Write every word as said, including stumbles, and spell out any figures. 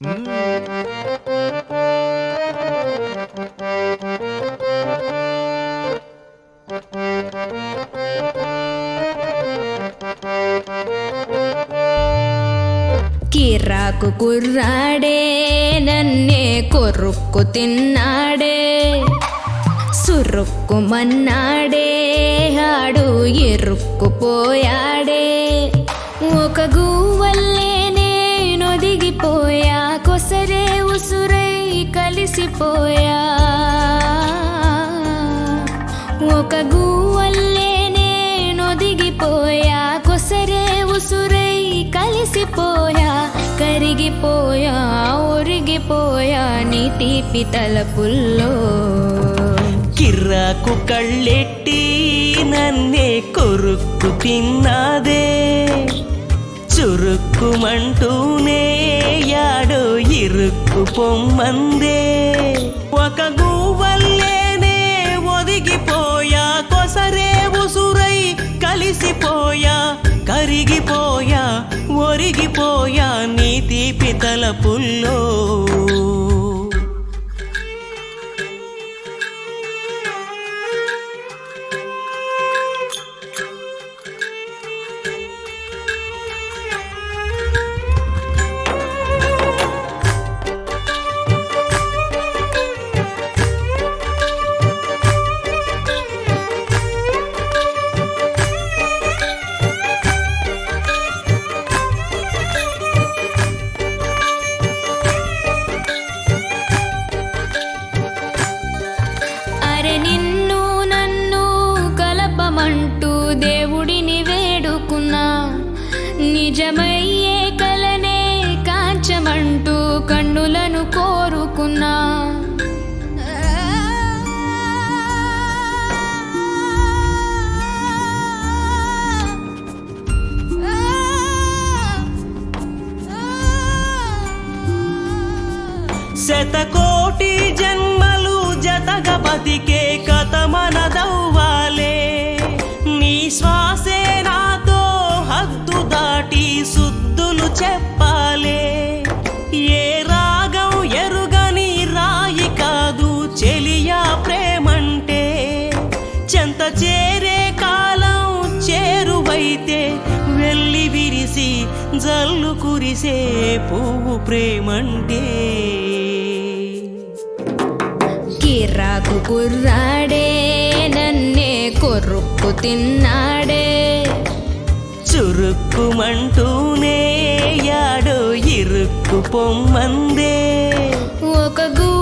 కిరాకు కుర్రాడే నన్నే కొరుక్కు తిన్నాడే, సురుక్కు మన్నాడే ఆడు ఎరుక్కుపోయాడే. ఒక గువ్వల్లే నేనొదిగిపోయా, కొసరే ఉసురై కలిసిపోయా. ఒక గువ్వల్లే నేనొదిగిపోయా, కొసరే ఉసురై కలిసిపోయా. కరిగిపోయా ఒరిగిపోయా నీ తీపి తలపుల్లో. కిర్రాకు కళ్ళెట్టి నన్నే కొరుక్కు తిన్నాదే, చురుక్కుమంటూనే యాడో ఇరుక్కు పొమ్మందే. ఒక గువ్వల్లేనే ఒదిగిపోయా, కొసరే ఉసురై కలిసిపోయా. కరిగిపోయా ఒరిగిపోయా నీ తీపి తలపుల్లో. నిన్ను నన్ను కలపమంటూ దేవుడిని వేడుకున్నా, నిజమయ్యే కలనే కాంచమంటూ కన్నులను కోరుకున్నా. శతకోటి జన్మలు జతగా బతికే కథ మనదవ్వాలే. నీ శ్వాసే నాతో హద్దు దాటి సుద్దులు చెప్పాలే. ఏ రాగం ఎరుగని రాయి కాదు చెలియా ప్రేమంటే. చెంత చేరే కాలం చేరువైతే వెళ్ళి విరిసి జల్లు కురిసే పువ్వు ప్రేమంటే. కిరాకు కుర్రాడే నన్నే కొరుక్కు తిన్నాడే, చురుక్కుమంటూనే యాడో ఇరుక్కు పొమ్మందే. ఒక గు